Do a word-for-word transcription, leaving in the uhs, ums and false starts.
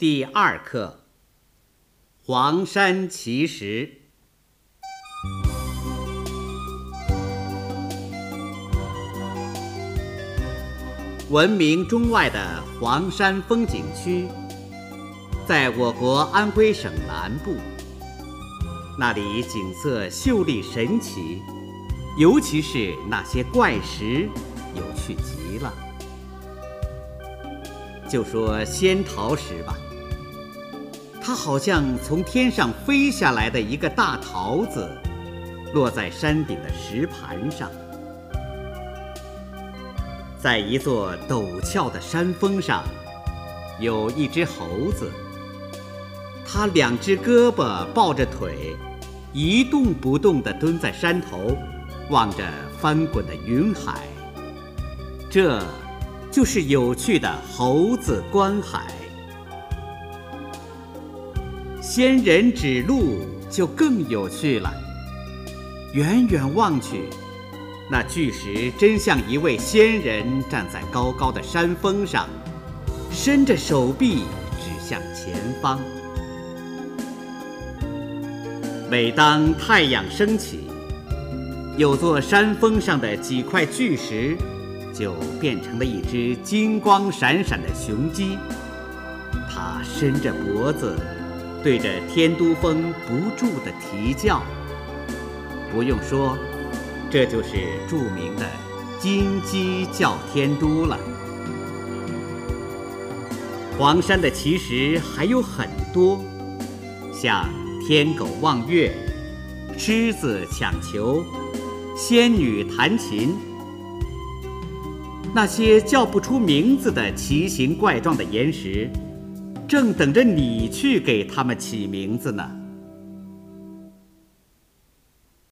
第二课：黄山奇石。闻名中外的黄山风景区，在我国安徽省南部，那里景色秀丽神奇，尤其是那些怪石，有趣极了。就说仙桃石吧，它好像从天上飞下来的一个大桃子，落在山顶的石盘上。在一座陡峭的山峰上，有一只猴子，它两只胳膊抱着腿，一动不动地蹲在山头，望着翻滚的云海。这就是有趣的猴子观海。仙人指路就更有趣了，远远望去，那巨石真像一位仙人站在高高的山峰上，伸着手臂指向前方。每当太阳升起，有座山峰上的几块巨石就变成了一只金光闪闪的雄鸡，它伸着脖子，对着天都峰不住地啼叫。不用说，这就是著名的金鸡叫天都了。黄山的奇石还有很多，像天狗望月、狮子抢球、仙女弹琴。那些叫不出名字的奇形怪状的岩石，正等着你去给它们起名字呢。